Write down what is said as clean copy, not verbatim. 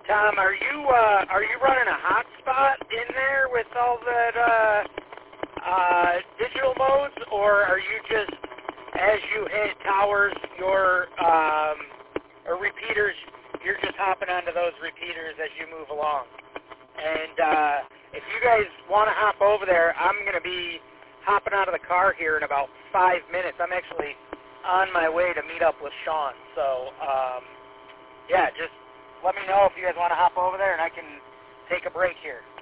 Tom, are you running a hotspot in there with all that digital modes, or are you just, as you hit towers, or repeaters, you're just hopping onto those repeaters as you move along? And if you guys want to hop over there, I'm going to be hopping out of the car here in about 5 minutes. I'm actually on my way to meet up with Sean. So, yeah, just let me know if you guys want to hop over there, and I can take a break here.